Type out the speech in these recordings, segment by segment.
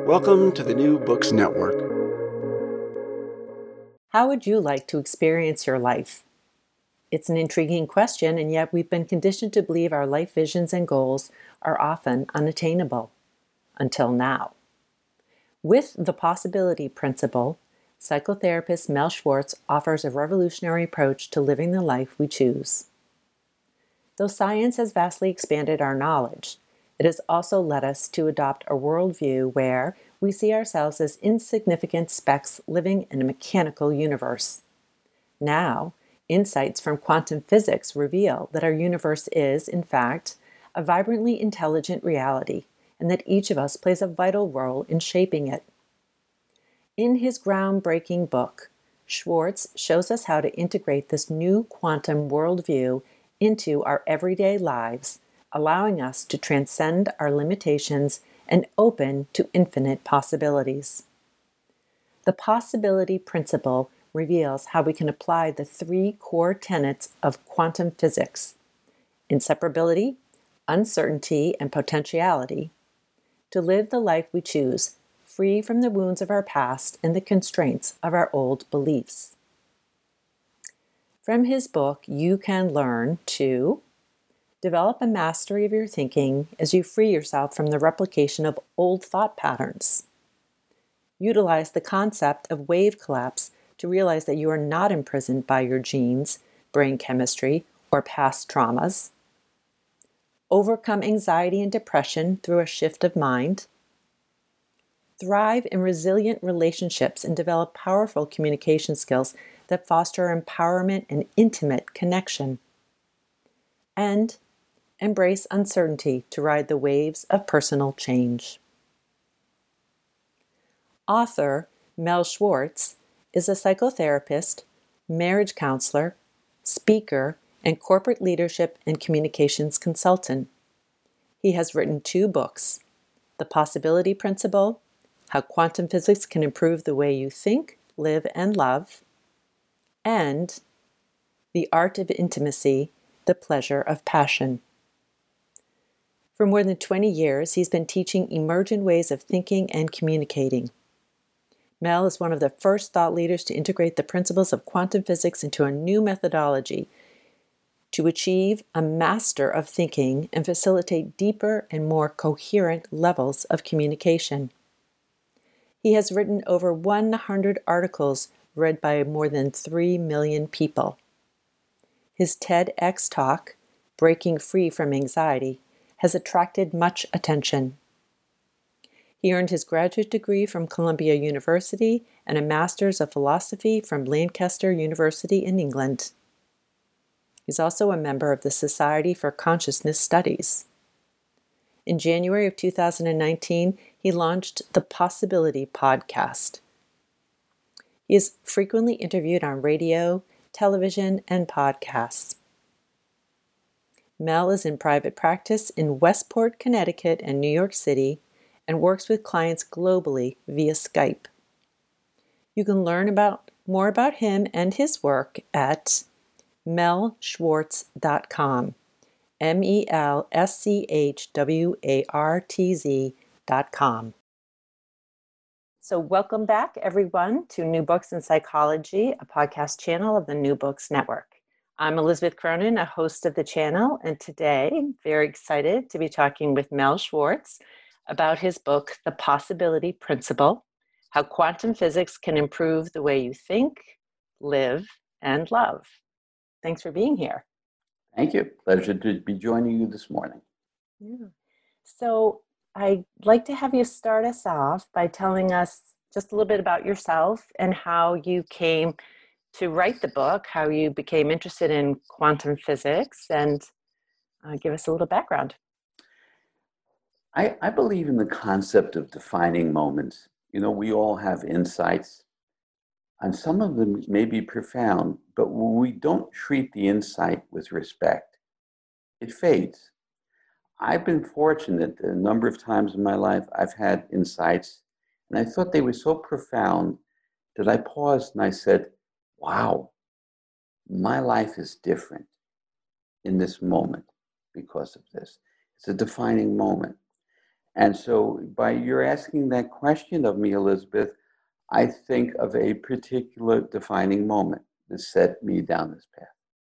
Welcome to the New Books Network. How would you like to experience your life? It's an intriguing question, and yet we've been conditioned to believe our life visions and goals are often unattainable. Until now. With the possibility principle, psychotherapist Mel Schwartz offers a revolutionary approach to living the life we choose. Though science has vastly expanded our knowledge, it has also led us to adopt a worldview where we see ourselves as insignificant specks living in a mechanical universe. Now, insights from quantum physics reveal that our universe is, in fact, a vibrantly intelligent reality, and that each of us plays a vital role in shaping it. In his groundbreaking book, Schwartz shows us how to integrate this new quantum worldview into our everyday lives, allowing us to transcend our limitations and open to infinite possibilities. The possibility principle reveals how we can apply the three core tenets of quantum physics: inseparability, uncertainty, and potentiality, to live the life we choose, free from the wounds of our past and the constraints of our old beliefs. From his book, you can learn to develop a mastery of your thinking as you free yourself from the replication of old thought patterns. Utilize the concept of wave collapse to realize that you are not imprisoned by your genes, brain chemistry, or past traumas. Overcome anxiety and depression through a shift of mind. Thrive in resilient relationships and develop powerful communication skills that foster empowerment and intimate connection. And embrace uncertainty to ride the waves of personal change. Author Mel Schwartz is a psychotherapist, marriage counselor, speaker, and corporate leadership and communications consultant. He has written 2 books, The Possibility Principle, How Quantum Physics Can Improve the Way You Think, Live, and Love, and The Art of Intimacy, The Pleasure of Passion. For more than 20 years, he's been teaching emergent ways of thinking and communicating. Mel is one of the first thought leaders to integrate the principles of quantum physics into a new methodology to achieve a master of thinking and facilitate deeper and more coherent levels of communication. He has written over 100 articles read by more than 3 million people. His TEDx talk, Breaking Free from Anxiety, has attracted much attention. He earned his graduate degree from Columbia University and a Master's of Philosophy from Lancaster University in England. He's also a member of the Society for Consciousness Studies. In January of 2019, he launched the Possibility Podcast. He is frequently interviewed on radio, television, and podcasts. Mel is in private practice in Westport, Connecticut, and New York City, and works with clients globally via Skype. You can learn more about him and his work at melschwartz.com, melschwartz.com. So welcome back, everyone, to New Books in Psychology, a podcast channel of the New Books Network. I'm Elizabeth Cronin, a host of the channel, and today I'm very excited to be talking with Mel Schwartz about his book, The Possibility Principle, How Quantum Physics Can Improve the Way You Think, Live, and Love. Thanks for being here. Thank you. Pleasure to be joining you this morning. Yeah. So I'd like to have you start us off by telling us just a little bit about yourself and how you came to write the book, how you became interested in quantum physics, and give us a little background. I believe in the concept of defining moments. You know, we all have insights, and some of them may be profound, but when we don't treat the insight with respect, it fades. I've been fortunate that a number of times in my life I've had insights, and I thought they were so profound that I paused and I said, wow, my life is different in this moment because of this. It's a defining moment. And so by your asking that question of me, Elizabeth, I think of a particular defining moment that set me down this path.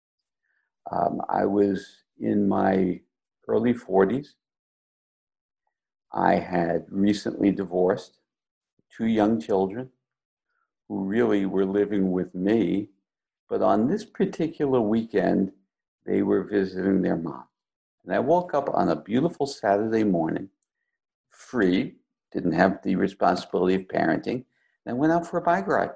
I was in my early 40s. I had recently divorced, two young children who really were living with me. But on this particular weekend, they were visiting their mom. And I woke up on a beautiful Saturday morning, free, didn't have the responsibility of parenting, and I went out for a bike ride.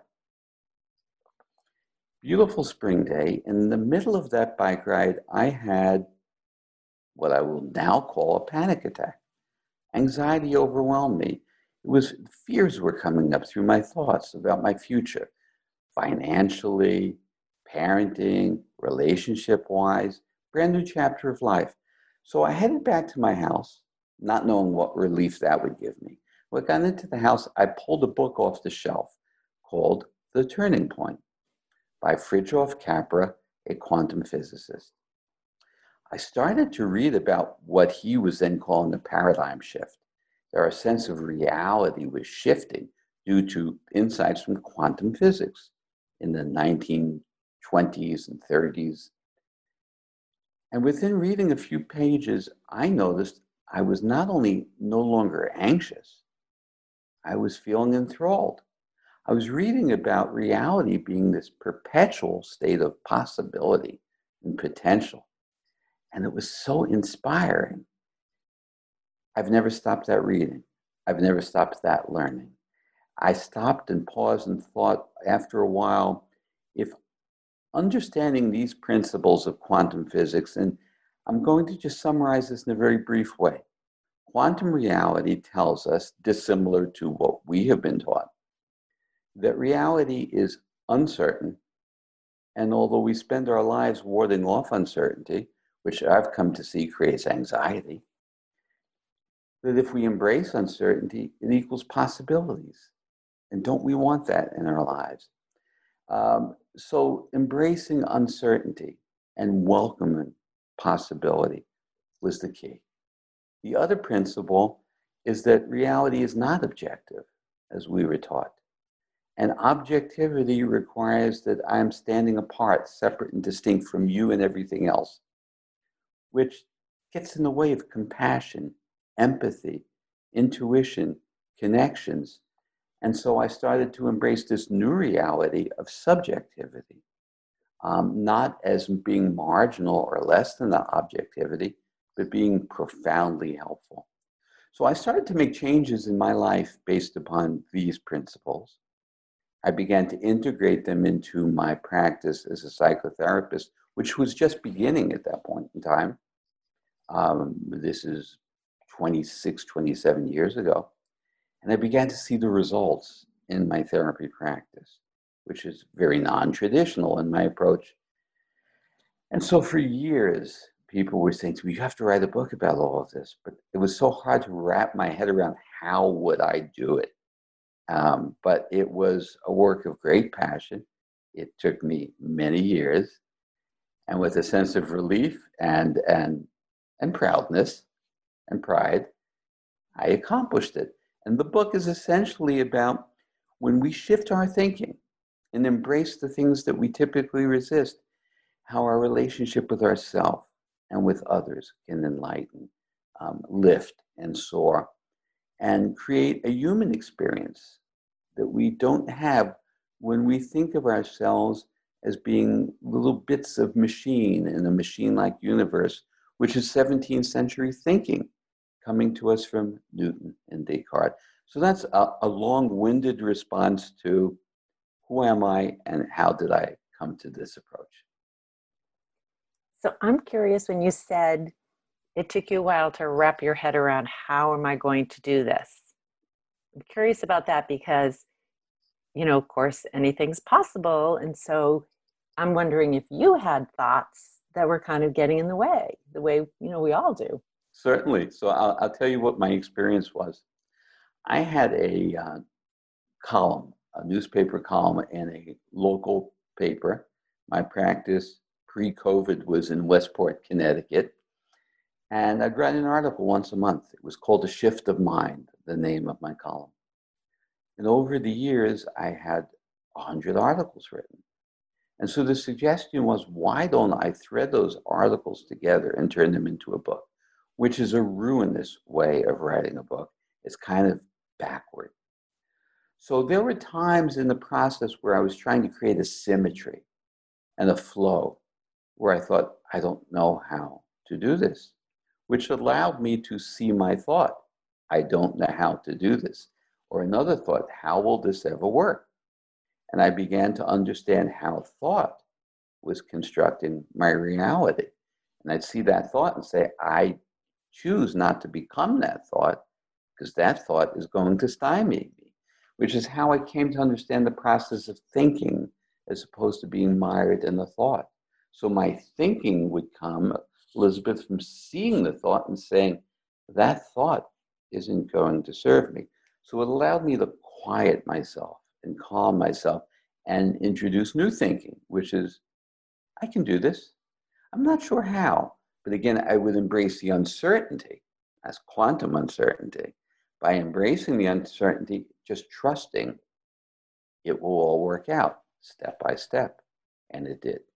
Beautiful spring day. In the middle of that bike ride, I had what I will now call a panic attack. Anxiety overwhelmed me. Fears were coming up through my thoughts about my future, financially, parenting, relationship-wise, brand new chapter of life. So I headed back to my house, not knowing what relief that would give me. When I got into the house, I pulled a book off the shelf called The Turning Point by Fritjof Capra, a quantum physicist. I started to read about what he was then calling the paradigm shift. Our sense of reality was shifting due to insights from quantum physics in the 1920s and 30s. And within reading a few pages, I noticed I was not only no longer anxious, I was feeling enthralled. I was reading about reality being this perpetual state of possibility and potential. And it was so inspiring. I've never stopped that reading. I've never stopped that learning. I stopped and paused and thought after a while, if understanding these principles of quantum physics, and I'm going to just summarize this in a very brief way. Quantum reality tells us, dissimilar to what we have been taught, that reality is uncertain. And although we spend our lives warding off uncertainty, which I've come to see creates anxiety, that if we embrace uncertainty, it equals possibilities. And don't we want that in our lives? So embracing uncertainty and welcoming possibility was the key. The other principle is that reality is not objective, as we were taught. And objectivity requires that I am standing apart, separate and distinct from you and everything else, which gets in the way of compassion, empathy, intuition, connections. And so I started to embrace this new reality of subjectivity, not as being marginal or less than the objectivity, but being profoundly helpful. So I started to make changes in my life based upon these principles. I began to integrate them into my practice as a psychotherapist, which was just beginning at that point in time. This is 26, 27 years ago. And I began to see the results in my therapy practice, which is very non-traditional in my approach. And so for years, people were saying to me, you have to write a book about all of this. But it was so hard to wrap my head around how would I do it. But it was a work of great passion. It took me many years. And with a sense of relief and proudness and pride, I accomplished it. And the book is essentially about when we shift our thinking and embrace the things that we typically resist, how our relationship with ourselves and with others can enlighten, lift, and soar, and create a human experience that we don't have when we think of ourselves as being little bits of machine in a machine-like universe, which is 17th century thinking coming to us from Newton and Descartes. So that's a long-winded response to who am I and how did I come to this approach? So I'm curious, when you said it took you a while to wrap your head around how am I going to do this? I'm curious about that because, of course, anything's possible. And so I'm wondering if you had thoughts that were kind of getting in the way we all do. Certainly. So I'll tell you what my experience was. I had a column, a newspaper column in a local paper. My practice pre-COVID was in Westport, Connecticut. And I'd write an article once a month. It was called A Shift of Mind, the name of my column. And over the years, I had 100 articles written. And so the suggestion was, why don't I thread those articles together and turn them into a book, which is a ruinous way of writing a book. It's kind of backward. So there were times in the process where I was trying to create a symmetry and a flow where I thought, I don't know how to do this, which allowed me to see my thought. I don't know how to do this. Or another thought, how will this ever work? And I began to understand how thought was constructing my reality. And I'd see that thought and say, I choose not to become that thought because that thought is going to stymie me, which is how I came to understand the process of thinking as opposed to being mired in the thought. So my thinking would come, Elizabeth, from seeing the thought and saying, that thought isn't going to serve me. So it allowed me to quiet myself and calm myself and introduce new thinking, which is, I can do this. I'm not sure how, but again, I would embrace the uncertainty as quantum uncertainty. By embracing the uncertainty, just trusting it will all work out step by step. And it did.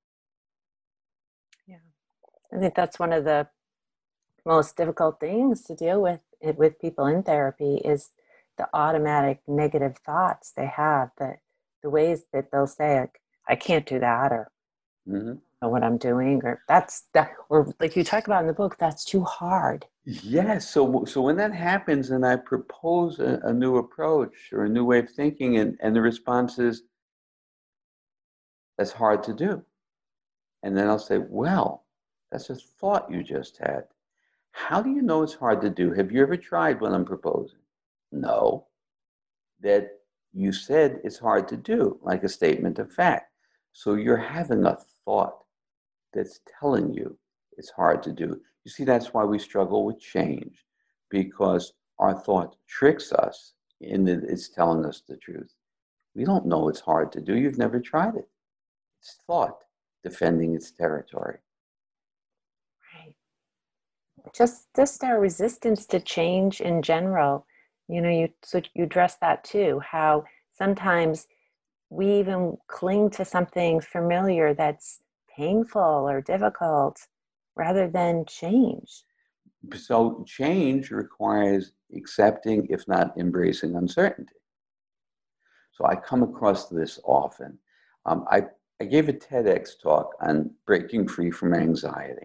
Yeah. I think that's one of the most difficult things to deal with people in therapy is the automatic negative thoughts they have, the ways that they'll say, like, I can't do that, or know what I'm doing, or that's that, or like you talk about in the book, that's too hard. Yes. So when that happens and I propose a new approach or a new way of thinking, and the response is, that's hard to do. And then I'll say, well, that's a thought you just had. How do you know it's hard to do? Have you ever tried what I'm proposing? No. That you said it's hard to do, like a statement of fact. So you're having a thought that's telling you it's hard to do. You see, that's why we struggle with change, because our thought tricks us in that it's telling us the truth. We don't know it's hard to do. You've never tried it. It's thought defending its territory. Right. Just our resistance to change in general. You address that too, how sometimes we even cling to something familiar that's painful or difficult rather than change. So change requires accepting, if not embracing, uncertainty. So I come across this often. I gave a TEDx talk on breaking free from anxiety.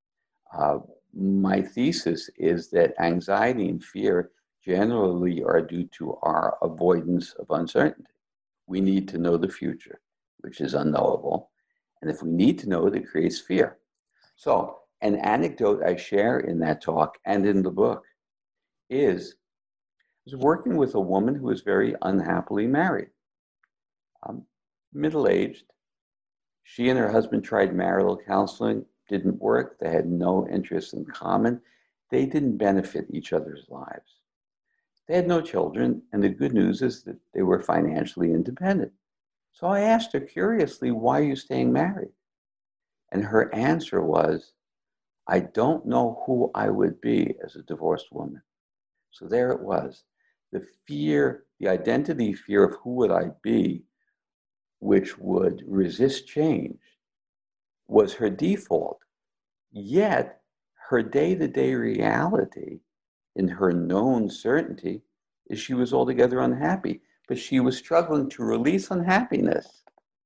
My thesis is that anxiety and fear generally are due to our avoidance of uncertainty. We need to know the future, which is unknowable. And if we need to know it, it creates fear. So an anecdote I share in that talk and in the book is I was working with a woman who was very unhappily married, middle-aged. She and her husband tried marital counseling, didn't work. They had no interests in common. They didn't benefit each other's lives. They had no children, and the good news is that they were financially independent. So I asked her curiously, why are you staying married? And her answer was, I don't know who I would be as a divorced woman. So there it was. The fear, the identity fear of who would I be, which would resist change, was her default. Yet her day-to-day reality in her known certainty is she was altogether unhappy, but she was struggling to release unhappiness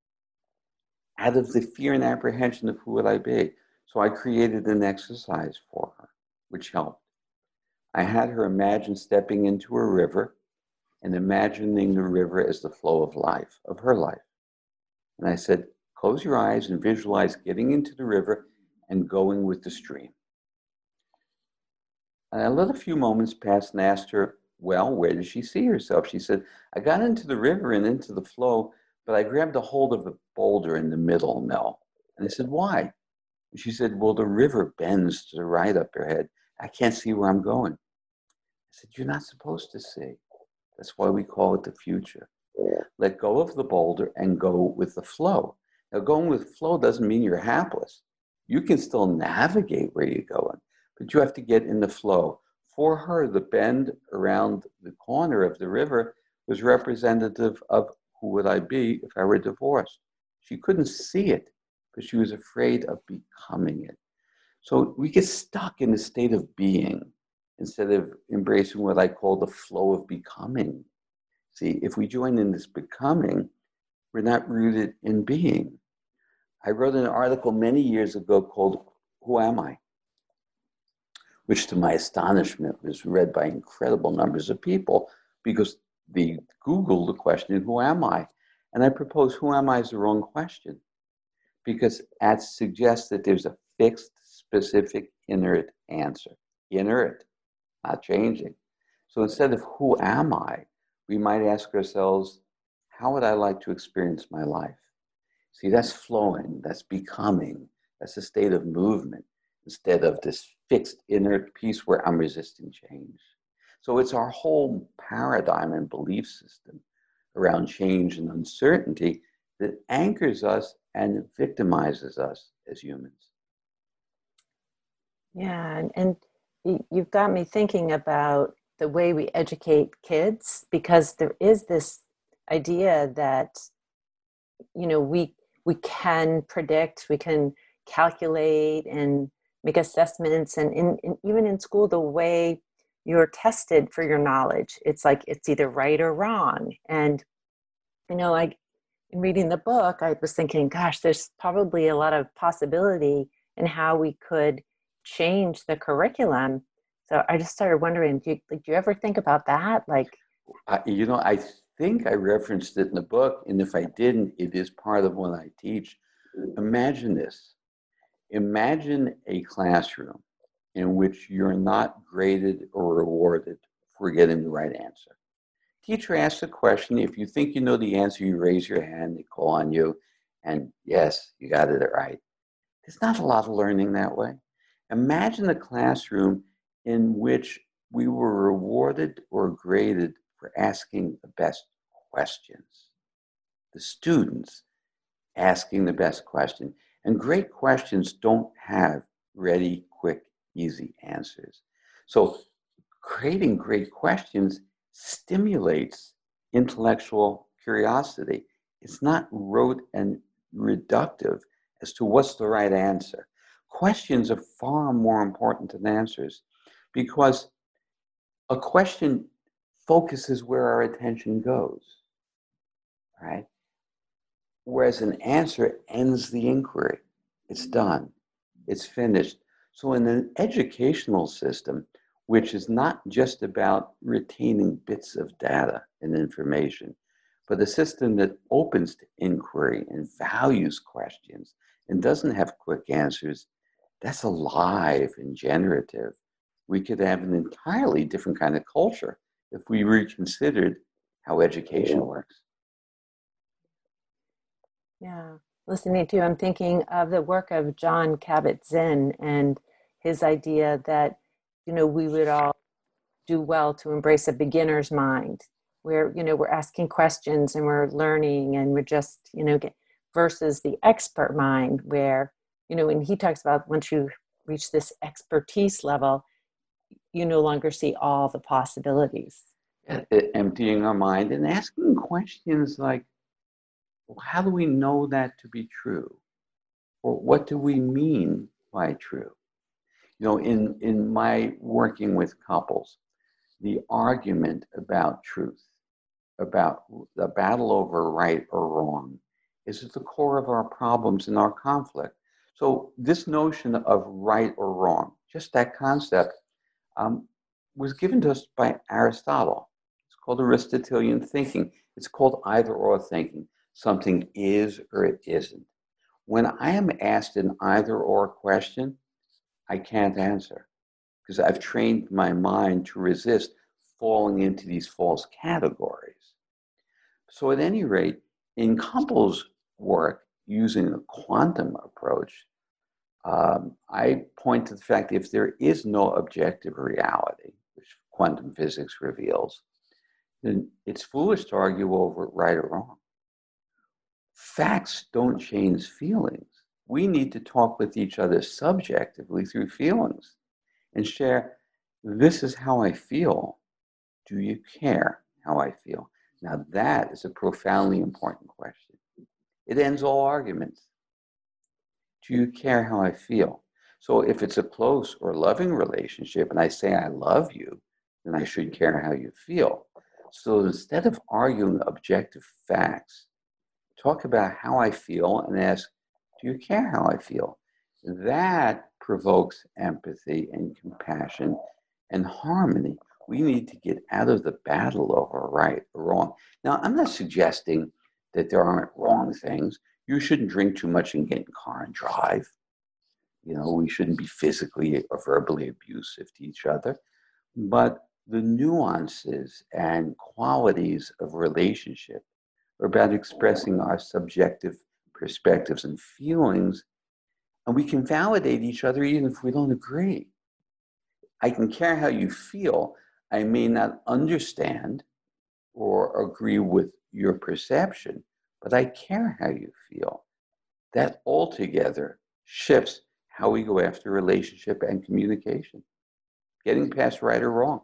out of the fear and apprehension of who would I be. So I created an exercise for her, which helped. I had her imagine stepping into a river and imagining the river as the flow of life, of her life. And I said, close your eyes and visualize getting into the river and going with the stream. And I let a few moments pass and asked her, well, where does she see herself? She said, I got into the river and into the flow, but I grabbed a hold of a boulder in the middle, Mel. And I said, why? And she said, well, the river bends to the right up ahead. I can't see where I'm going. I said, you're not supposed to see. That's why we call it the future. Let go of the boulder and go with the flow. Now, going with flow doesn't mean you're hapless. You can still navigate where you're going, but you have to get in the flow. For her, the bend around the corner of the river was representative of who would I be if I were divorced. She couldn't see it, but she was afraid of becoming it. So we get stuck in a state of being instead of embracing what I call the flow of becoming. See, if we join in this becoming, we're not rooted in being. I wrote an article many years ago called Who Am I? Which to my astonishment was read by incredible numbers of people because they Googled the question, who am I? And I propose who am I is the wrong question because that suggests that there's a fixed, specific, inert answer. Inert, not changing. So instead of who am I, we might ask ourselves, how would I like to experience my life? See, that's flowing, that's becoming, that's a state of movement instead of this fixed inert piece where I'm resisting change. So it's our whole paradigm and belief system around change and uncertainty that anchors us and victimizes us as humans. Yeah, and you've got me thinking about the way we educate kids, because there is this idea that, we can predict, we can calculate and make assessments, and even in school, the way you're tested for your knowledge, it's like it's either right or wrong. And like in reading the book, I was thinking, gosh, there's probably a lot of possibility in how we could change the curriculum. So I just started wondering, do you ever think about that? I think I referenced it in the book, and if I didn't, it is part of what I teach. Imagine this. Imagine a classroom in which you're not graded or rewarded for getting the right answer. Teacher asks a question. If you think you know the answer, you raise your hand, they call on you, and yes, you got it right. There's not a lot of learning that way. Imagine a classroom in which we were rewarded or graded for asking the best questions. The students asking the best question. And great questions don't have ready, quick, easy answers. So creating great questions stimulates intellectual curiosity. It's not rote and reductive as to what's the right answer. Questions are far more important than answers because a question focuses where our attention goes, right? Whereas an answer ends the inquiry. It's done. It's finished. So in an educational system, which is not just about retaining bits of data and information, but a system that opens to inquiry and values questions and doesn't have quick answers, that's alive and generative. We could have an entirely different kind of culture if we reconsidered how education works. Yeah, listening to you, I'm thinking of the work of Jon Kabat-Zinn and his idea that, we would all do well to embrace a beginner's mind where, we're asking questions and we're learning and we're just, versus the expert mind where, when he talks about once you reach this expertise level, you no longer see all the possibilities. Emptying our mind and asking questions like, well, how do we know that to be true? Or what do we mean by true? In my working with couples, the argument about truth, about the battle over right or wrong, is at the core of our problems and our conflict. So this notion of right or wrong, just that concept, was given to us by Aristotle. It's called Aristotelian thinking. It's called either or thinking. Something is or it isn't. When I am asked an either or question, I can't answer because I've trained my mind to resist falling into these false categories. So at any rate, in couples work using a quantum approach, I point to the fact that if there is no objective reality, which quantum physics reveals, then it's foolish to argue over right or wrong. Facts don't change feelings. We need to talk with each other subjectively through feelings. and share, this is how I feel. Do you care how I feel? Now, that is a profoundly important question. It ends all arguments. Do you care how I feel? So if it's a close or loving relationship and I say I love you, then I should care how you feel. So instead of arguing objective facts, talk about how I feel and ask, do you care how I feel? That provokes empathy and compassion and harmony. We need to get out of the battle over right or wrong. Now, I'm not suggesting that there aren't wrong things. You shouldn't drink too much and get in the car and drive. We shouldn't be physically or verbally abusive to each other. But the nuances and qualities of relationship are about expressing our subjective perspectives and feelings, and we can validate each other even if we don't agree. I can care how you feel. I may not understand or agree with your perception, but I care how you feel. That altogether shifts how we go after relationship and communication, getting past right or wrong.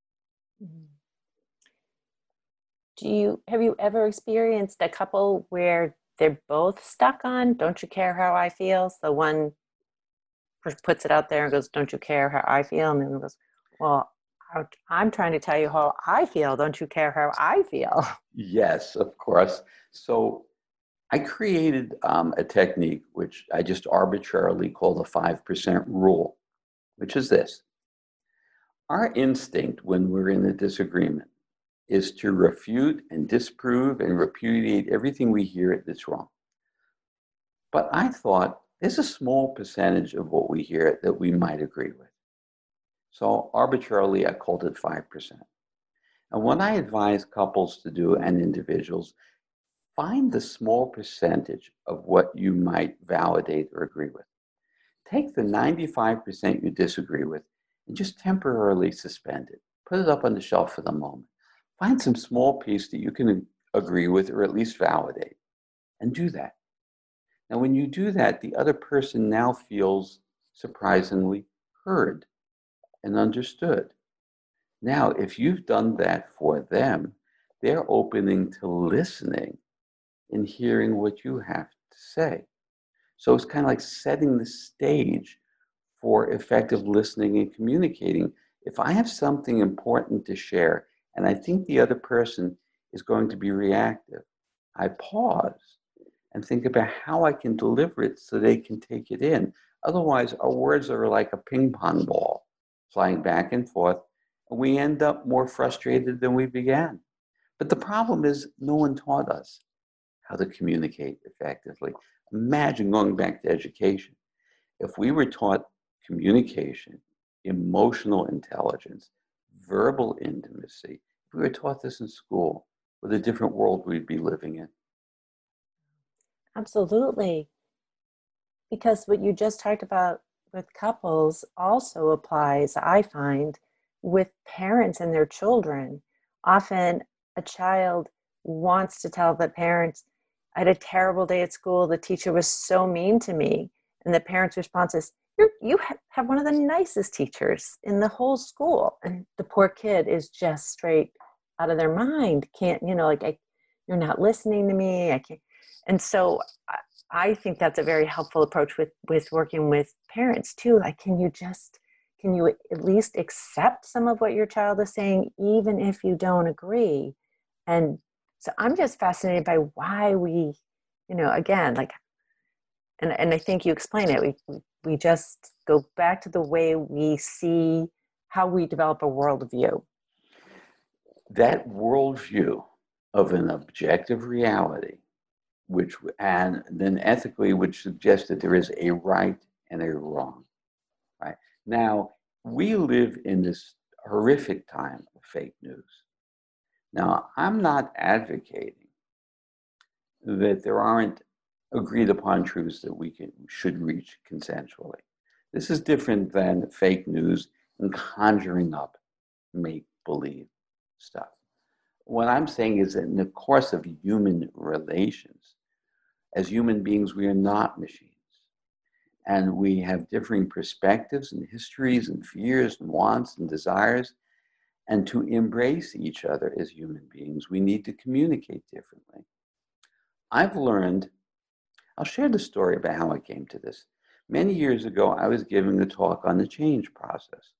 Have you ever experienced a couple where they're both stuck on, don't you care how I feel? So one puts it out there and goes, don't you care how I feel? And then goes, well, I'm trying to tell you how I feel. Don't you care how I feel? Yes, of course. So I created a technique which I just arbitrarily call the 5% rule, which is this. Our instinct when we're in a disagreement is to refute and disprove and repudiate everything we hear that's wrong. But I thought there's a small percentage of what we hear that we might agree with. So arbitrarily, I called it 5%. And what I advise couples to do and individuals, find the small percentage of what you might validate or agree with. Take the 95% you disagree with and just temporarily suspend it. Put it up on the shelf for the moment. Find some small piece that you can agree with or at least validate, and do that. Now, when you do that, the other person now feels surprisingly heard and understood. Now, if you've done that for them, they're opening to listening and hearing what you have to say. So it's kind of like setting the stage for effective listening and communicating. If I have something important to share and I think the other person is going to be reactive, I pause and think about how I can deliver it so they can take it in. Otherwise, our words are like a ping pong ball flying back and forth, and we end up more frustrated than we began. But the problem is no one taught us how to communicate effectively. Imagine going back to education. If we were taught communication, emotional intelligence, verbal intimacy, if we were taught this in school, what a different world we'd be living in. Absolutely. Because what you just talked about with couples also applies, I find, with parents and their children. Often a child wants to tell the parents, I had a terrible day at school. The teacher was so mean to me. And the parent's response is, you have one of the nicest teachers in the whole school. And the poor kid is just straight out of their mind. Can't, you're not listening to me. I can't. And so I think that's a very helpful approach with working with parents too. Like, can you at least accept some of what your child is saying, even if you don't agree? And so I'm just fascinated by why we, again, like, and I think you explain it. We just go back to the way we see how we develop a worldview. That worldview of an objective reality, and then ethically, which suggests that there is a right and a wrong. Right now, we live in this horrific time of fake news. Now, I'm not advocating that there aren't agreed upon truths that we should reach consensually. This is different than fake news and conjuring up make-believe stuff. What I'm saying is that in the course of human relations, as human beings, we are not machines. and we have differing perspectives and histories and fears and wants and desires. And to embrace each other as human beings, we need to communicate differently. I've learned, I'll share the story about how I came to this. Many years ago, I was giving a talk on the change process.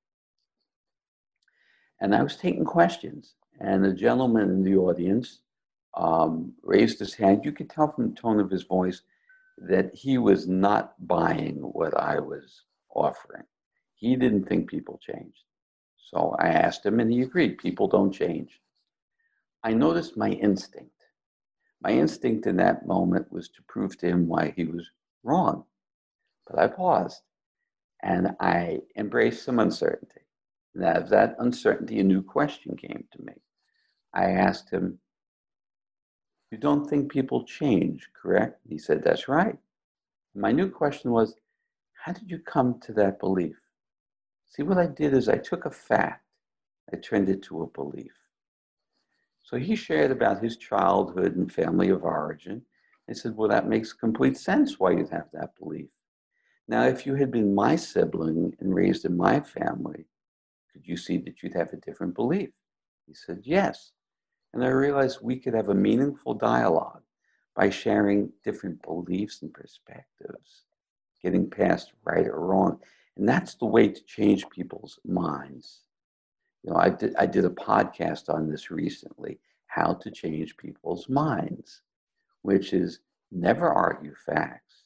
And I was taking questions. And a gentleman in the audience raised his hand. You could tell from the tone of his voice that he was not buying what I was offering. He didn't think people changed. So I asked him, and he agreed, people don't change. I noticed my instinct. My instinct in that moment was to prove to him why he was wrong. But I paused, and I embraced some uncertainty. And out of that uncertainty, a new question came to me. I asked him, "You don't think people change, correct?" He said, "That's right." And my new question was, how did you come to that belief? See, what I did is I took a fact, I turned it to a belief. So he shared about his childhood and family of origin. I said, well, that makes complete sense why you'd have that belief. Now, if you had been my sibling and raised in my family, could you see that you'd have a different belief? He said, yes. And I realized we could have a meaningful dialogue by sharing different beliefs and perspectives, getting past right or wrong. And that's the way to change people's minds. You know, I did a podcast on this recently, how to change people's minds, which is never argue facts.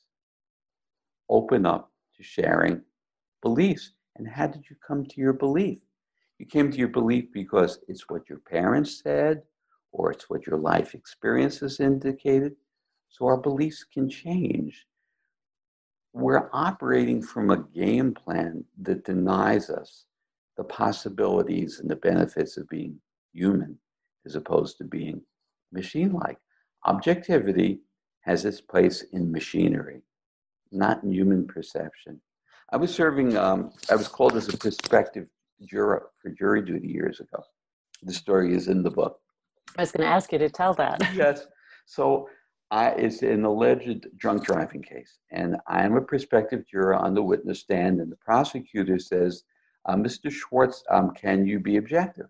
Open up to sharing beliefs. And how did you come to your belief? You came to your belief because it's what your parents said, or it's what your life experiences indicated. So our beliefs can change. We're operating from a game plan that denies us the possibilities and the benefits of being human as opposed to being machine-like. Objectivity has its place in machinery, not in human perception. I was serving, I was called as a prospective juror for jury duty years ago. The story is in the book. I was going to ask you to tell that. Yes. So it's an alleged drunk driving case, and I'm a prospective juror on the witness stand, and the prosecutor says, Mr. Schwartz, can you be objective?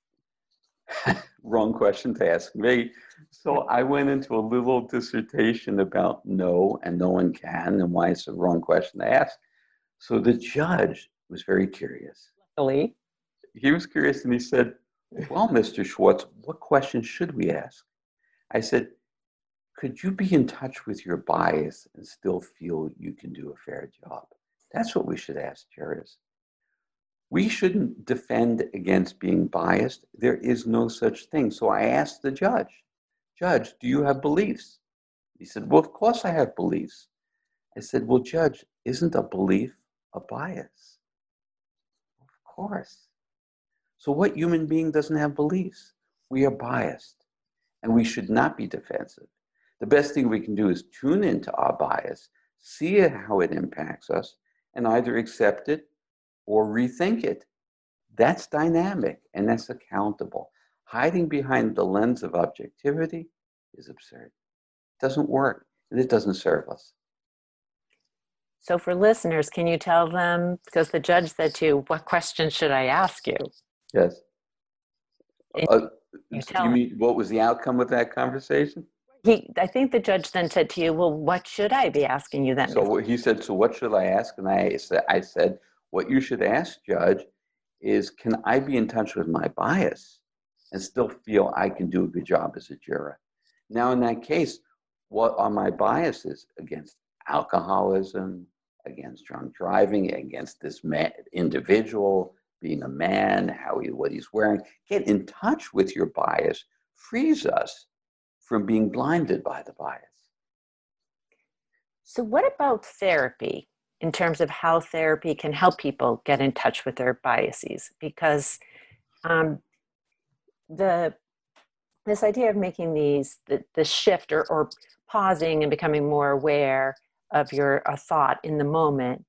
Wrong question to ask me. So I went into a little dissertation about no, and no one can, and why it's a wrong question to ask. So the judge was very curious. Luckily. He was curious, and he said, well, Mr. Schwartz, what question should we ask? I said, could you be in touch with your bias and still feel you can do a fair job? That's what we should ask jurors. We shouldn't defend against being biased. There is no such thing. So I asked the judge, Judge, do you have beliefs? He said, well, of course I have beliefs. I said, well, Judge, isn't a belief a bias? Of course. So what human being doesn't have beliefs? We are biased, and we should not be defensive. The best thing we can do is tune into our bias, see how it impacts us, and either accept it or rethink it. That's dynamic, and that's accountable. Hiding behind the lens of objectivity is absurd. It doesn't work, and it doesn't serve us. So for listeners, can you tell them, because the judge said to you, what question should I ask you? Yes. You mean what was the outcome of that conversation? I think the judge then said to you, well, what should I be asking you then? So he said, so what should I ask? And I said, what you should ask, Judge, is can I be in touch with my bias and still feel I can do a good job as a juror? Now, in that case, what are my biases against alcoholism, against drunk driving, against this individual being a man, what he's wearing? Get in touch with your bias, frees us from being blinded by the bias. So what about therapy in terms of how therapy can help people get in touch with their biases? Because this idea of making the shift or pausing and becoming more aware of a thought in the moment,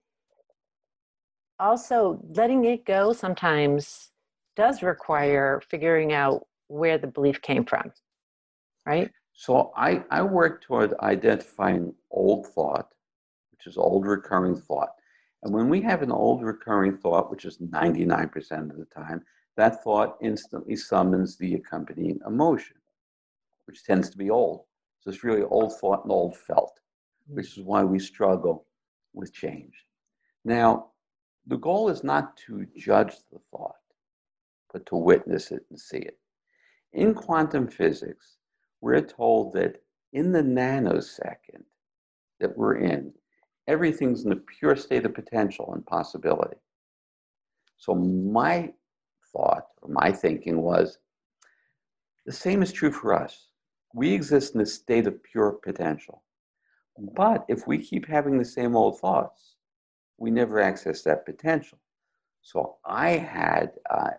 also letting it go sometimes does require figuring out where the belief came from, right? So I work toward identifying old thought, which is old recurring thought. And when we have an old recurring thought, which is 99% of the time, that thought instantly summons the accompanying emotion, which tends to be old. So it's really old thought and old felt, which is why we struggle with change. Now, the goal is not to judge the thought, but to witness it and see it. In quantum physics, we're told that in the nanosecond that we're in, everything's in a pure state of potential and possibility. So my thought, or my thinking was, the same is true for us. We exist in a state of pure potential. But if we keep having the same old thoughts, we never access that potential. So I had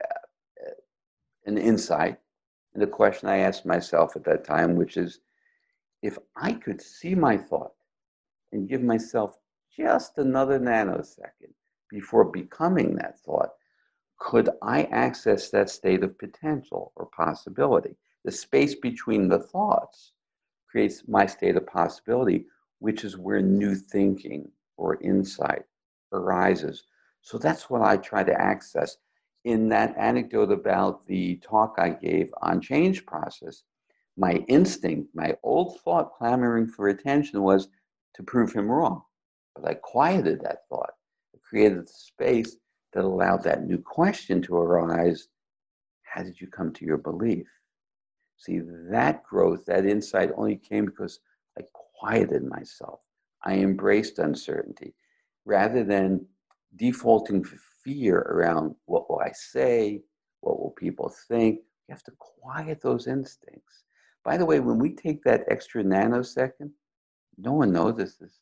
an insight in the question I asked myself at that time, which is, if I could see my thought and give myself just another nanosecond before becoming that thought, could I access that state of potential or possibility? The space between the thoughts creates my state of possibility, which is where new thinking or insight arises. So that's what I try to access. In that anecdote about the talk I gave on change process, my instinct, my old thought clamoring for attention was to prove him wrong. But I quieted that thought. It created a space that allowed that new question to arise. How did you come to your belief? See, that growth, that insight only came because I quieted myself. I embraced uncertainty rather than defaulting to fear around what will I say, what will people think. You have to quiet those instincts. By the way, when we take that extra nanosecond, no one notices.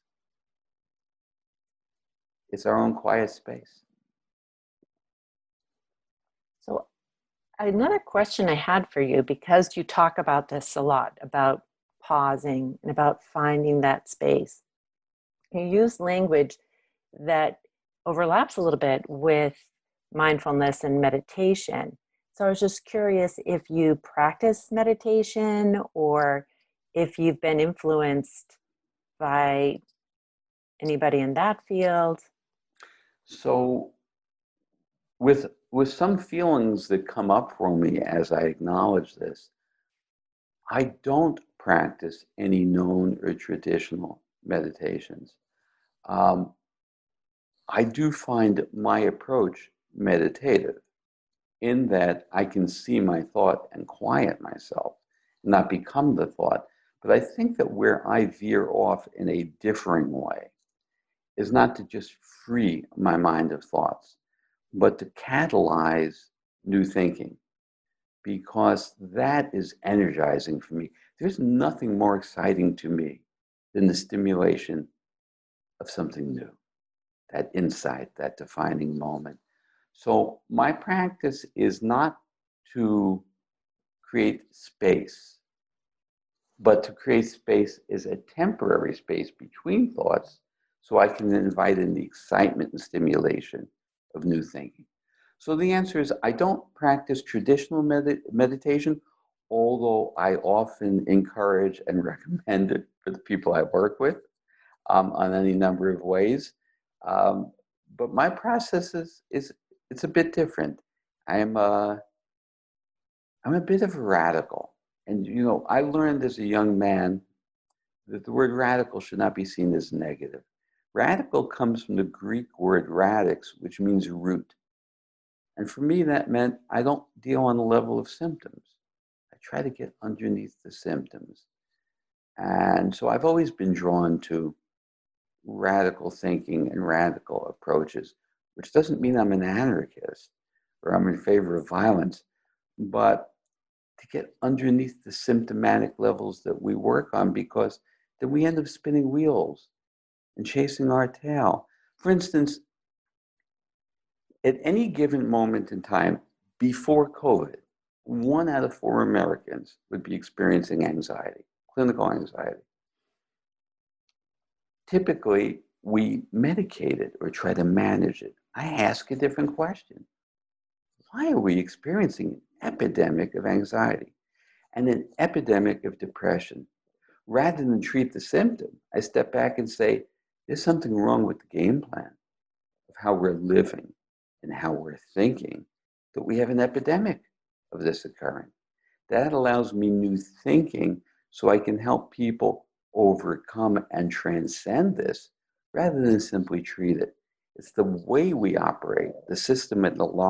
It's our own quiet space. So another question I had for you, because you talk about this a lot, about pausing and about finding that space. You use language that overlaps a little bit with mindfulness and meditation. So I was just curious if you practice meditation or if you've been influenced by anybody in that field. So with some feelings that come up for me as I acknowledge this, I don't practice any known or traditional meditations. I do find my approach meditative in that I can see my thought and quiet myself, not become the thought. But I think that where I veer off in a differing way is not to just free my mind of thoughts, but to catalyze new thinking, because that is energizing for me. There's nothing more exciting to me than the stimulation of something new, that insight, that defining moment. So my practice is not to create space, but to create space is a temporary space between thoughts so I can invite in the excitement and stimulation of new thinking. So the answer is, I don't practice traditional meditation, although I often encourage and recommend it for the people I work with on any number of ways. But my process is it's a bit different. I'm a bit of a radical. And, I learned as a young man that the word radical should not be seen as negative. Radical comes from the Greek word radix, which means root. And for me, that meant I don't deal on the level of symptoms. I try to get underneath the symptoms. And so I've always been drawn to radical thinking and radical approaches, which doesn't mean I'm an anarchist or I'm in favor of violence, but to get underneath the symptomatic levels that we work on, because then we end up spinning wheels and chasing our tail. For instance, at any given moment in time before COVID, 1 out of 4 Americans would be experiencing anxiety, clinical anxiety. Typically, we medicate it or try to manage it. I ask a different question. Why are we experiencing an epidemic of anxiety and an epidemic of depression? Rather than treat the symptom, I step back and say, There's something wrong with the game plan of how we're living and how we're thinking, that we have an epidemic of this occurring. That allows me new thinking so I can help people overcome and transcend this rather than simply treat it. It's the way we operate, the system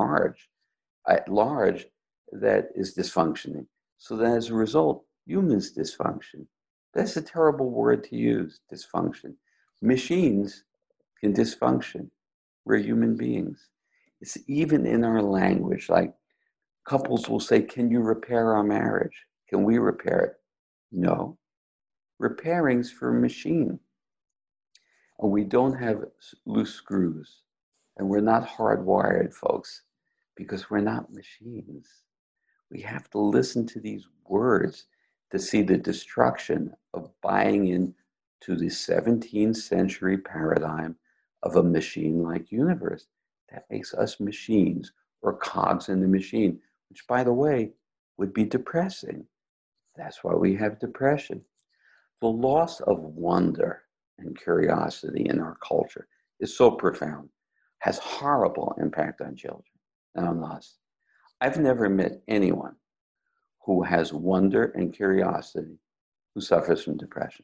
at large that is dysfunctioning. So that as a result, humans dysfunction. That's a terrible word to use, dysfunction. Machines can dysfunction. We're human beings. It's even in our language, like couples will say, can you repair our marriage? Can we repair it? No. Repairing's for a machine. And we don't have loose screws. And we're not hardwired, folks, because we're not machines. We have to listen to these words to see the destruction of buying into the 17th century paradigm of a machine-like universe. That makes us machines or cogs in the machine, which, by the way, would be depressing. That's why we have depression. The loss of wonder and curiosity in our culture is so profound, has horrible impact on children and on us. I've never met anyone who has wonder and curiosity who suffers from depression.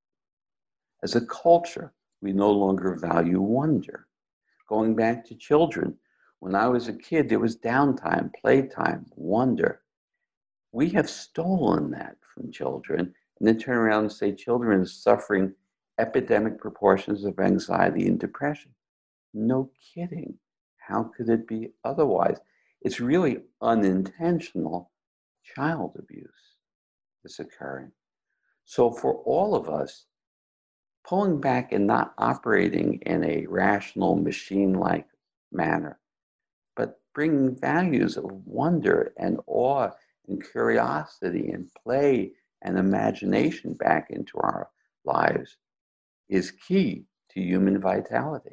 As a culture, we no longer value wonder. Going back to children, when I was a kid, there was downtime, playtime, wonder. We have stolen that from children and then turn around and say children are suffering epidemic proportions of anxiety and depression. No kidding. How could it be otherwise? It's really unintentional child abuse that's occurring. So for all of us, pulling back and not operating in a rational, machine-like manner, but bringing values of wonder and awe and curiosity and play and imagination back into our lives is key to human vitality.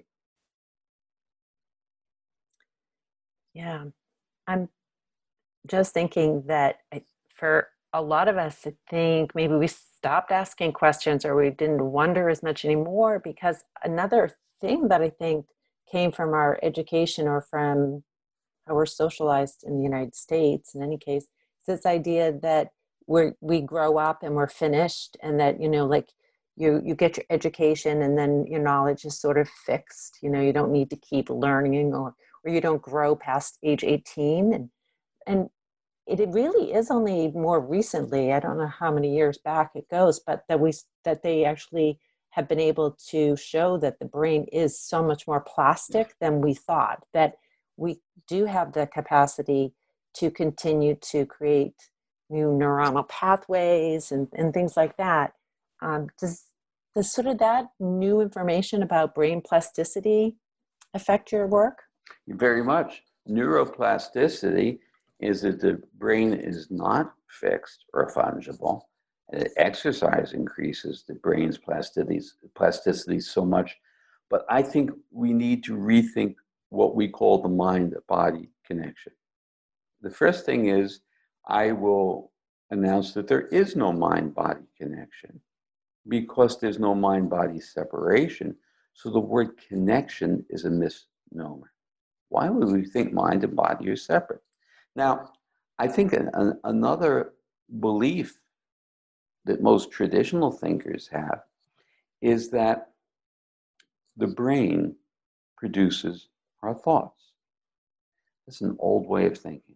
Yeah, I'm just thinking that for a lot of us, I think maybe we stopped asking questions or we didn't wonder as much anymore, because another thing that I think came from our education or from how we're socialized in the United States, in any case, is this idea that we grow up and we're finished, and that, like you get your education and then your knowledge is sort of fixed. You don't need to keep learning, or you don't grow past age 18. And it really is only more recently, I don't know how many years back it goes, but that they actually have been able to show that the brain is so much more plastic than we thought, that we do have the capacity to continue to create new neuronal pathways and things like that. Does sort of that new information about brain plasticity affect your work? Very much. Neuroplasticity is that the brain is not fixed or fungible. Exercise increases the brain's plasticity so much. But I think we need to rethink what we call the mind-body connection. The first thing is, I will announce that there is no mind-body connection because there's no mind-body separation. So the word connection is a misnomer. Why would we think mind and body are separate? Now, I think another belief that most traditional thinkers have is that the brain produces our thoughts. That's an old way of thinking.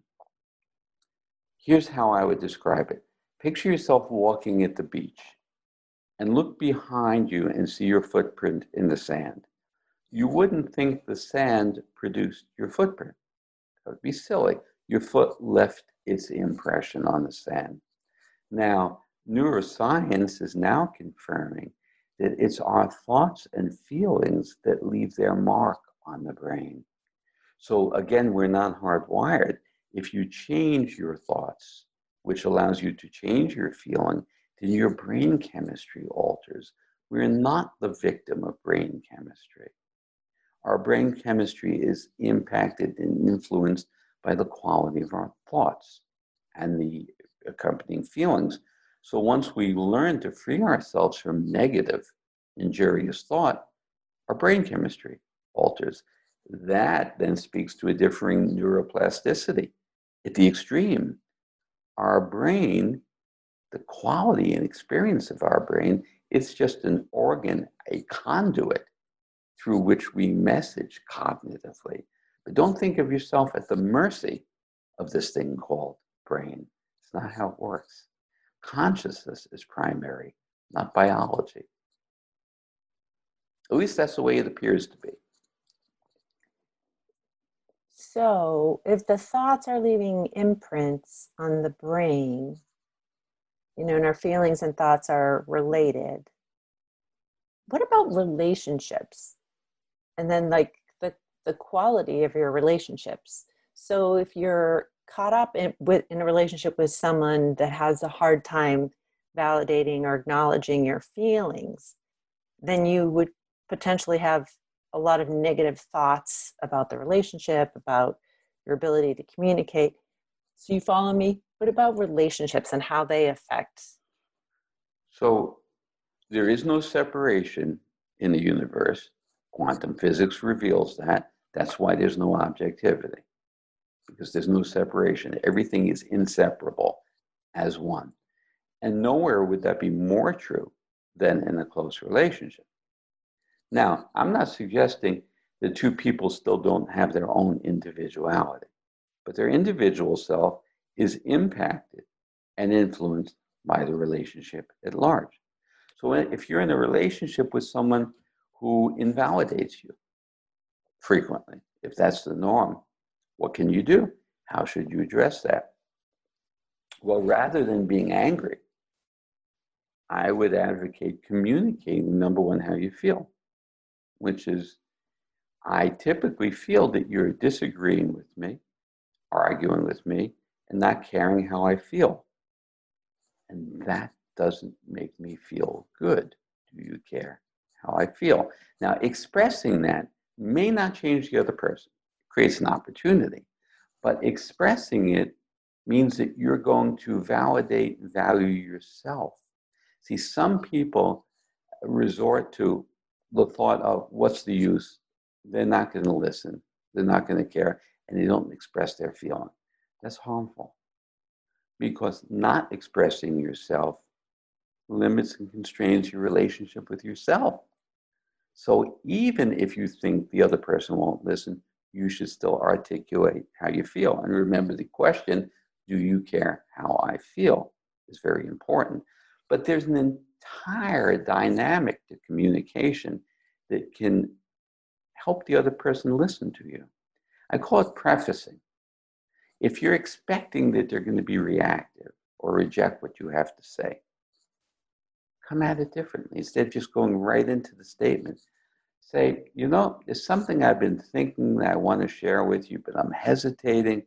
Here's how I would describe it. Picture yourself walking at the beach and look behind you and see your footprint in the sand. You wouldn't think the sand produced your footprint. That would be silly. Your foot left its impression on the sand. Now, neuroscience is now confirming that it's our thoughts and feelings that leave their mark on the brain. So again, we're not hardwired. If you change your thoughts, which allows you to change your feeling, then your brain chemistry alters. We're not the victim of brain chemistry. Our brain chemistry is impacted and influenced by the quality of our thoughts and the accompanying feelings. So once we learn to free ourselves from negative, injurious thought, our brain chemistry alters. That then speaks to a differing neuroplasticity. At the extreme, our brain, the quality and experience of our brain, it's just an organ, a conduit through which we message cognitively. But don't think of yourself at the mercy of this thing called brain. It's not how it works. Consciousness is primary, not biology. At least that's the way it appears to be. So if the thoughts are leaving imprints on the brain, and our feelings and thoughts are related, what about relationships? And then like the quality of your relationships. So if you're caught up in a relationship with someone that has a hard time validating or acknowledging your feelings, then you would potentially have a lot of negative thoughts about the relationship, about your ability to communicate. So you follow me? What about relationships and how they affect? So there is no separation in the universe. Quantum physics reveals that. That's why there's no objectivity, because there's no separation. Everything is inseparable as one. And nowhere would that be more true than in a close relationship. Now, I'm not suggesting that two people still don't have their own individuality, but their individual self is impacted and influenced by the relationship at large. So if you're in a relationship with someone who invalidates you frequently, if that's the norm, what can you do? How should you address that? Well, rather than being angry, I would advocate communicating, number one, how you feel, which is, I typically feel that you're disagreeing with me, arguing with me, and not caring how I feel. And that doesn't make me feel good. Do you care how I feel? Now, expressing that may not change the other person. It creates an opportunity. But expressing it means that you're going to validate and value yourself. See, some people resort to the thought of, what's the use? They're not going to listen. They're not going to care. And they don't express their feeling. That's harmful. Because not expressing yourself limits and constrains your relationship with yourself. So even if you think the other person won't listen, you should still articulate how you feel. And remember the question, do you care how I feel, is very important. But there's an entire dynamic to communication that can help the other person listen to you. I call it prefacing. If you're expecting that they're going to be reactive or reject what you have to say, come at it differently. Instead of just going right into the statement, say, there's something I've been thinking that I want to share with you, but I'm hesitating.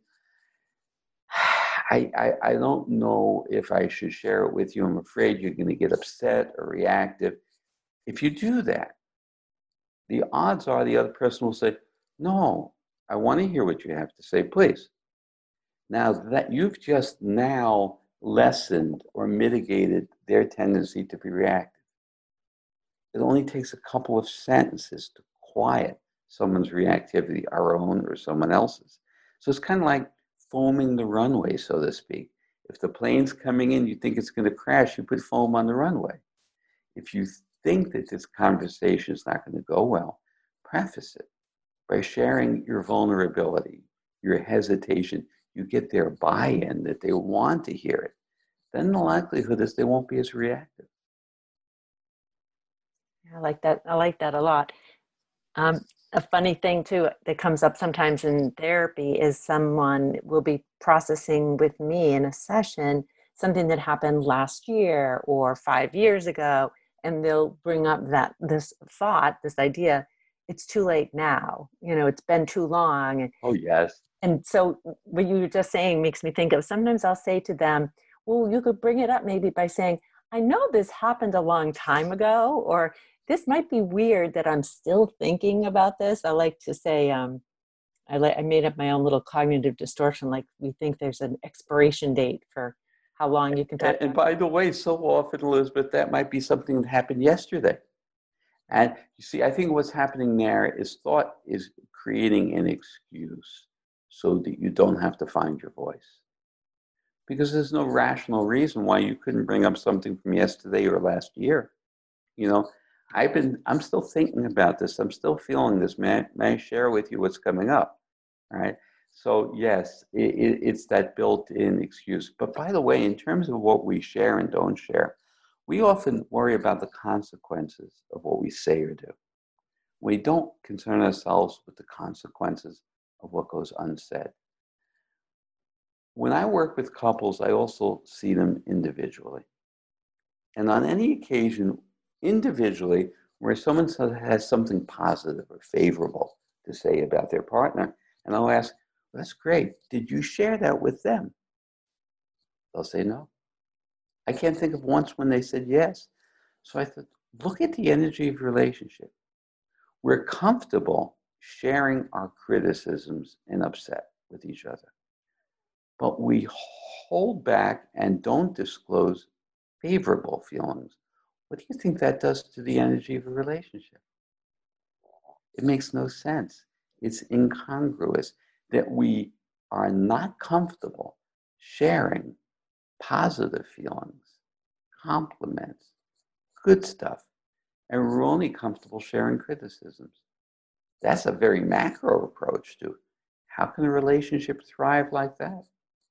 I don't know if I should share it with you. I'm afraid you're going to get upset or reactive. If you do that, the odds are the other person will say, no, I want to hear what you have to say, please. Now that you've just now lessened or mitigated their tendency to be reactive. It only takes a couple of sentences to quiet someone's reactivity, our own or someone else's. So it's kind of like foaming the runway, so to speak. If the plane's coming in, you think it's going to crash, you put foam on the runway. If you think that this conversation is not going to go well, preface it by sharing your vulnerability, your hesitation. You get their buy-in that they want to hear it. Then the likelihood is they won't be as reactive. I like that. I like that a lot. A funny thing too that comes up sometimes in therapy is someone will be processing with me in a session something that happened last year or 5 years ago, and they'll bring up this thought, this idea, it's too late now. It's been too long. Oh, yes. And so what you were just saying makes me think of, sometimes I'll say to them, well, you could bring it up maybe by saying, I know this happened a long time ago, or this might be weird that I'm still thinking about this. I like to say, I made up my own little cognitive distortion, like we think there's an expiration date for how long you can talk. And by the way, so often, Elizabeth, that might be something that happened yesterday. And you see, I think what's happening there is thought is creating an excuse so that you don't have to find your voice. Because there's no rational reason why you couldn't bring up something from yesterday or last year. You know, I'm still thinking about this. I'm still feeling this. May I share with you what's coming up? All right. So yes, it's that built-in excuse. But by the way, in terms of what we share and don't share, we often worry about the consequences of what we say or do. We don't concern ourselves with the consequences of what goes unsaid. When I work with couples, I also see them individually. And on any occasion, individually, where someone has something positive or favorable to say about their partner, and I'll ask, well, that's great. Did you share that with them? They'll say no. I can't think of once when they said yes. So I thought, look at the energy of relationship. We're comfortable sharing our criticisms and upset with each other, but we hold back and don't disclose favorable feelings. What do you think that does to the energy of a relationship? It makes no sense. It's incongruous that we are not comfortable sharing positive feelings, compliments, good stuff, and we're only comfortable sharing criticisms. That's a very macro approach to how can a relationship thrive like that?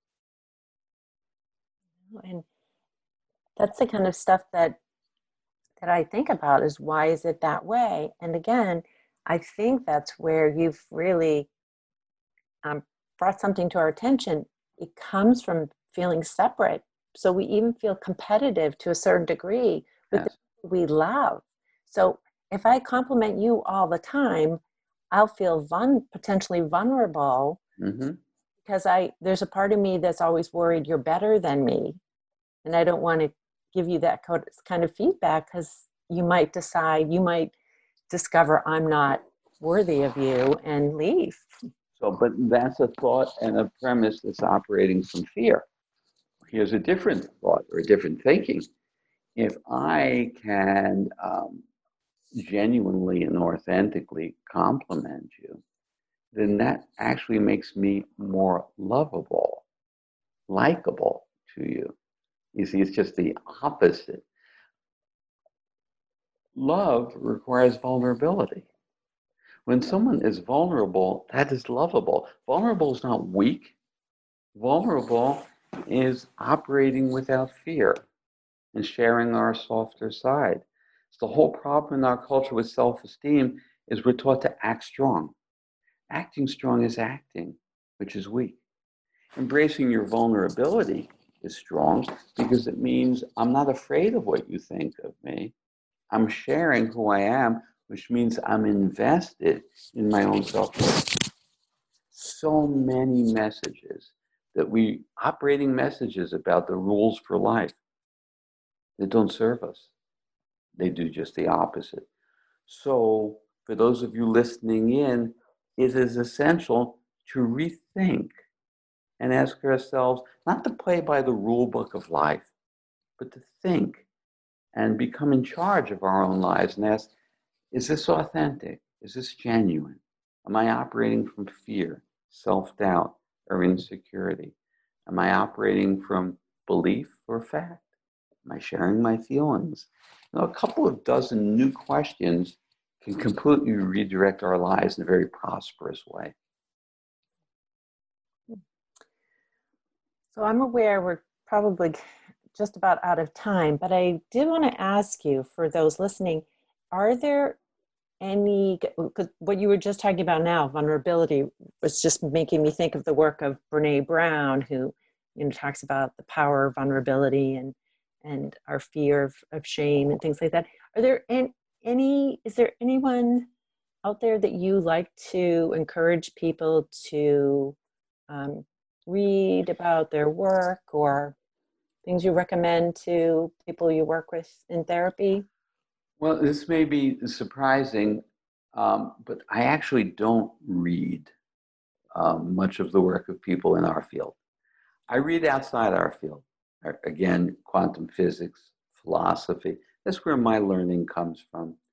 And that's the kind of stuff that I think about is why is it that way? And again, I think that's where you've really brought something to our attention. It comes from feeling separate. So we even feel competitive to a certain degree with the Yes. people we love. So if I compliment you all the time, I'll feel potentially vulnerable Mm-hmm. because there's a part of me that's always worried you're better than me. And I don't want to give you that kind of feedback because you might discover I'm not worthy of you and leave. So, but that's a thought and a premise that's operating from fear. Here's a different thought or a different thinking. If I can genuinely and authentically compliment you, then that actually makes me more lovable, likable to you. You see, it's just the opposite. Love requires vulnerability. When someone is vulnerable, that is lovable. Vulnerable is not weak. Vulnerable is operating without fear and sharing our softer side. So the whole problem in our culture with self-esteem is we're taught to act strong. Acting strong is acting, which is weak. Embracing your vulnerability is strong because it means I'm not afraid of what you think of me. I'm sharing who I am, which means I'm invested in my own self-worth. So many messages operating messages about the rules for life that don't serve us. They do just the opposite. So for those of you listening in, it is essential to rethink and ask ourselves not to play by the rule book of life, but to think and become in charge of our own lives and ask, is this authentic? Is this genuine? Am I operating from fear, self-doubt, or insecurity? Am I operating from belief or fact? Am I sharing my feelings? A couple of dozen new questions can completely redirect our lives in a very prosperous way. So I'm aware we're probably just about out of time, but I did want to ask you, for those listening, are there because what you were just talking about now, vulnerability, was just making me think of the work of Brene Brown, who talks about the power of vulnerability and our fear of shame and things like that. Are there is there anyone out there that you like to encourage people to read about their work, or things you recommend to people you work with in therapy? Well, this may be surprising, but I actually don't read much of the work of people in our field. I read outside our field. Again, quantum physics, philosophy. That's where my learning comes from.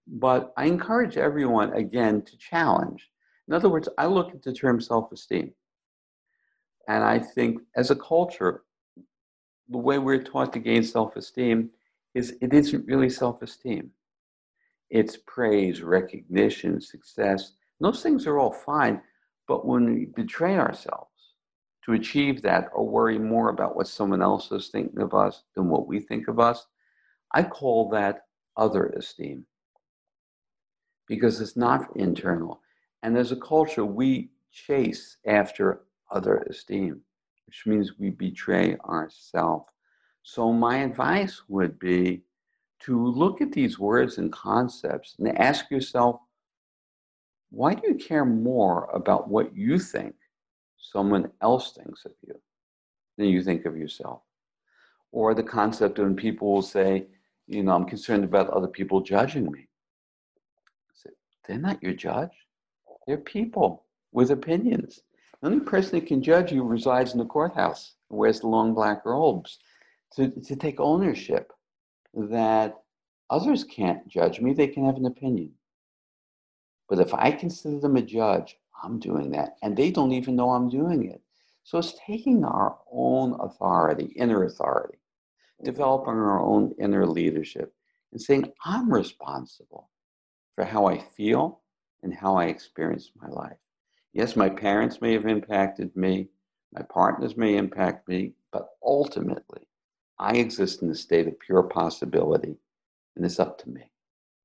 But I encourage everyone, again, to challenge. In other words, I look at the term self-esteem. And I think as a culture, the way we're taught to gain self-esteem is it isn't really self-esteem. It's praise, recognition, success. Those things are all fine. But when we betray ourselves to achieve that or worry more about what someone else is thinking of us than what we think of us, I call that other esteem because it's not internal. And as a culture, we chase after other esteem, which means we betray ourselves. So my advice would be to look at these words and concepts and ask yourself, why do you care more about what you think someone else thinks of you than you think of yourself? Or the concept of when people will say, I'm concerned about other people judging me. I say, they're not your judge. They're people with opinions. The only person that can judge you resides in the courthouse, wears the long black robes. To take ownership that others can't judge me, they can have an opinion. But if I consider them a judge, I'm doing that. And they don't even know I'm doing it. So it's taking our own authority, inner authority, developing our own inner leadership, and saying, I'm responsible for how I feel and how I experience my life. Yes, my parents may have impacted me, my partners may impact me, but ultimately, I exist in a state of pure possibility, and it's up to me.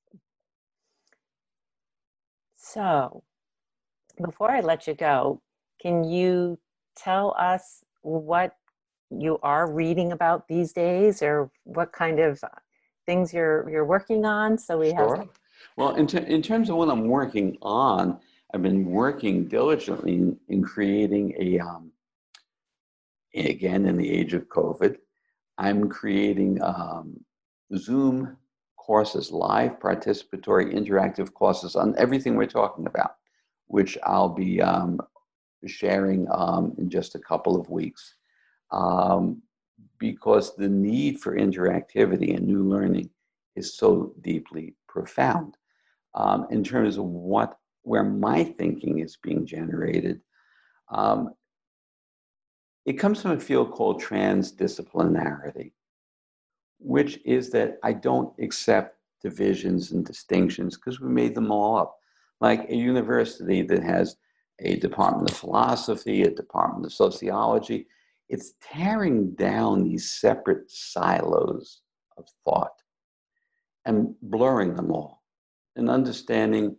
So, before I let you go, can you tell us what you are reading about these days, or what kind of things you're working on? So we have. Sure. Well, in terms of what I'm working on, I've been working diligently in creating again, in the age of COVID, I'm creating Zoom courses, live participatory interactive courses on everything we're talking about, which I'll be sharing in just a couple of weeks. Because the need for interactivity and new learning is so deeply profound. In terms of where my thinking is being generated, it comes from a field called transdisciplinarity, which is that I don't accept divisions and distinctions because we made them all up. Like a university that has a department of philosophy, a department of sociology, it's tearing down these separate silos of thought and blurring them all and understanding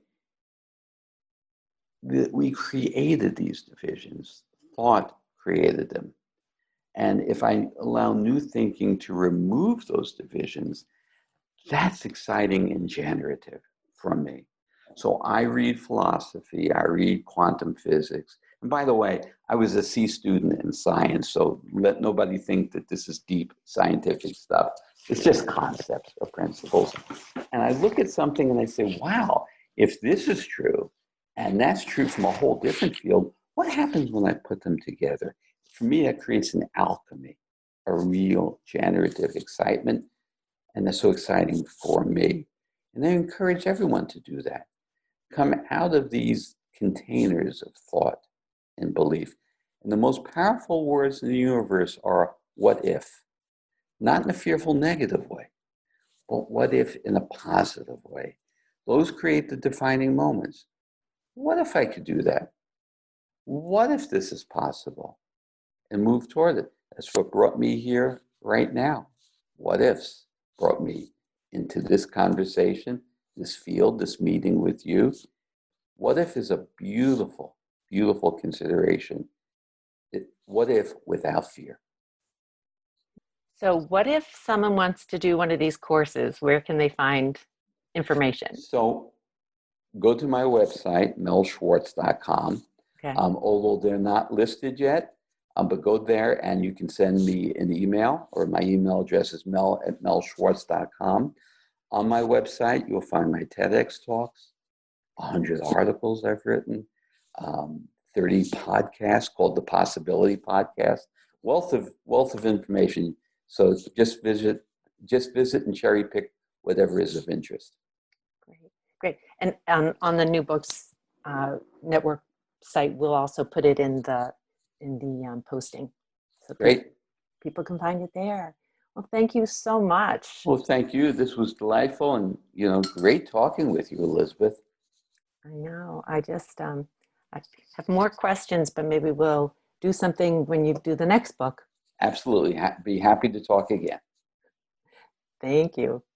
that we created these divisions. Thought created them. And if I allow new thinking to remove those divisions, that's exciting and generative for me. So I read philosophy, I read quantum physics. And by the way, I was a C student in science, so let nobody think that this is deep scientific stuff. It's just concepts or principles. And I look at something and I say, wow, if this is true, and that's true from a whole different field, what happens when I put them together? For me, that creates an alchemy, a real generative excitement. And that's so exciting for me. And I encourage everyone to do that. Come out of these containers of thought and belief. And the most powerful words in the universe are what if? Not in a fearful negative way, but what if in a positive way? Those create the defining moments. What if I could do that? What if this is possible? And move toward it. That's what brought me here right now. What ifs brought me into this conversation, this field, this meeting with you. What if is a beautiful, beautiful consideration. What if without fear? So, what if someone wants to do one of these courses? Where can they find information? So go to my website, melschwartz.com. Okay. Although they're not listed yet, but go there and you can send me an email, or my email address is mel@melschwartz.com. On my website, you'll find my TEDx talks, 100 articles I've written, 30 podcasts called the Possibility Podcast, wealth of information. So just visit and cherry pick whatever is of interest. Great. Great. And on the New Books Network site, we'll also put it in the posting, so Great. people can find it there. Well, thank you so much. Well, thank you. This was delightful, and great talking with you, Elizabeth. I know. I just I have more questions, but maybe we'll do something when you do the next book. Absolutely. Be happy to talk again. Thank you.